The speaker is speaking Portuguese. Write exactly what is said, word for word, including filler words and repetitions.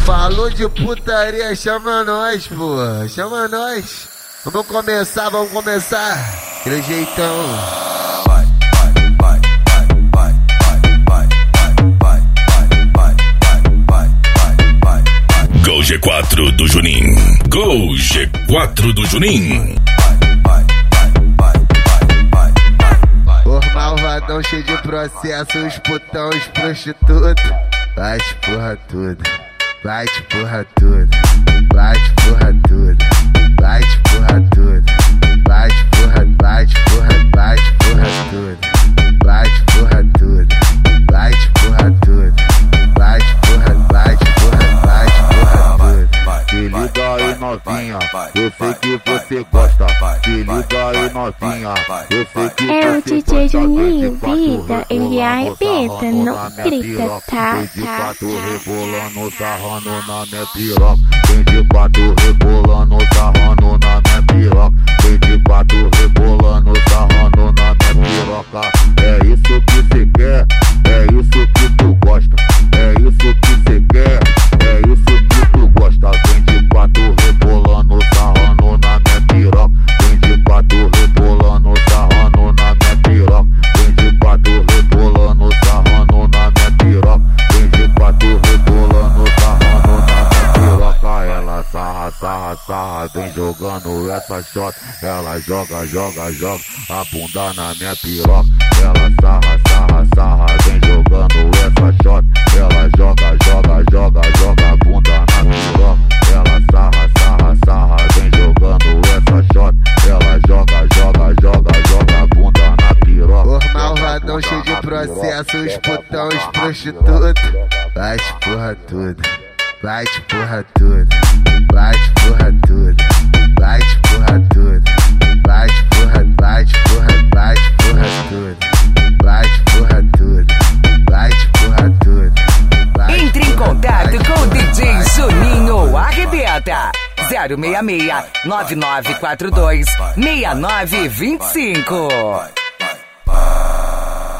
Falou de putaria, chama nós, porra. Chama nós. Vamos começar, vamos começar. Aquele jeitão. Vai, vai, vai, vai, vai, vai, vai, vai, vai, vai. Gol G quatro do Junim. Gol G quatro do Junim. Os malvadão cheio de processo, os putão, os prostitutos. Vai te porra tudo, vai te porra tudo, vai te porra tudo, vai te porra tudo, vai te porra, vai te porra, vai te porra tudo, vai te porra tudo, vai te porra tudo, vai te porra, vai te porra, vai te porra tudo. Se liga aí novinha, eu sei que você gosta. Se liga aí novinha, eu sei que É o você D J gosta. Juninho, vida, ele arrebenta, não grita, tá, Vem de tá, quatro tá. rebolando, sarrando na minha piroca. Vem de quatro rebolando, sarrando na minha piroca. Vem de quatro rebolando, sarrando na minha piroca. É isso que cê quer, é isso que tu gosta. É isso que cê quer, é isso que tu gosta. Vem de quatro rebolando, sarrando na minha piroca. Vem de quatro rebolando, sarrando na minha piroca. Vem de quatro rebolando, sarrando na minha piroca. Vem de quatro rebolando, sarrando na minha piroca. Ela sarra, sarra, sarra, vem jogando essa shot. Ela joga, joga, joga a bunda na minha piroca. Ela sarra, sarra, sarra, vem jogando essa shot. Ela joga, joga, joga, joga a bunda na piroca. Ela sarra, sarra, sarra, vem jogando essa shot. Ela joga, joga, joga, joga a bunda na piroca. Os malvadão cheio de processo, os putão, os prostitutos. Vai te porra tudo, vai te porra tudo, vai te porra tudo, vai te porra tudo, vai te porra, vai te porra, vai te porra tudo, vai te porra tudo, vai te porra tudo. Entre em contato com o D J Juninho Arrebenta. zero seis seis, nove nove quatro dois, seis nove dois cinco.